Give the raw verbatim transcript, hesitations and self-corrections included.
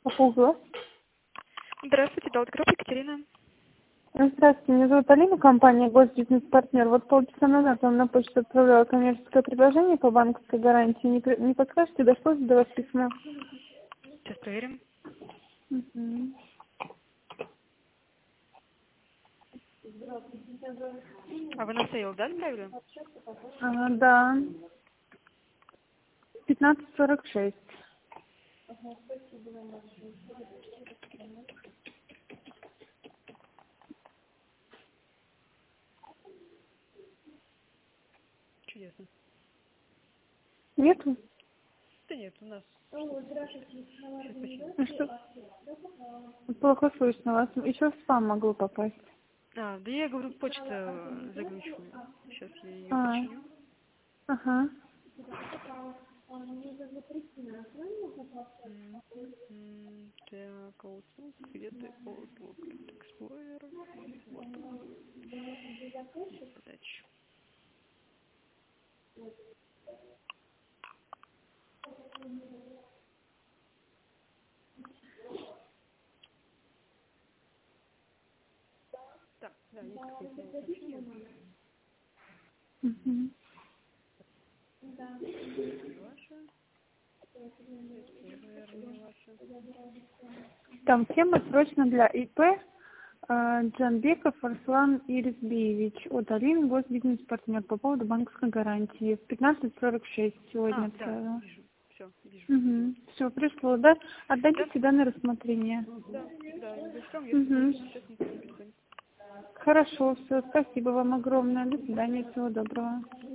Ого. Здравствуйте, Долгород, Екатерина. Здравствуйте, меня зовут Алина, компания Госбизнес-партнер. Вот полчаса назад вам на почту отправляла коммерческое предложение по банковской гарантии. Не, при- не подскажете, дошло ли до вас письмо? Сейчас проверим. Мгм. А вы на сейл, да, отправили? А, да. пятнадцать сорок шесть. Чудесно. Нету? Да нет, у нас... Сейчас почему? А что? Плохо слышно вас. Еще в спам могло попасть. А, да я говорю, почта заглючиваю. Сейчас я ее А, починю. ага. М, м, Так, Outlook, где ты? Outlook, Explorer. Вот он. Подача. Так, да, есть какое-то новое сообщение. Мгм. Не ваше. Это тоже, наверное, не ваше. Там тема срочно для ИП э, Джанбеков Арслан Ирисбиевич от Алины, госбизнес-партнер по поводу банковской гарантии. В пятнадцать сорок шесть сегодня А, да, отправила. вижу. Все, вижу. Угу. Все, пришло, да? Да, Отдадите данные рассмотрения. да, да, не пришлем, если Угу. будет сейчас никто не перезвонит. Хорошо, все, спасибо вам огромное. До свидания, всего доброго.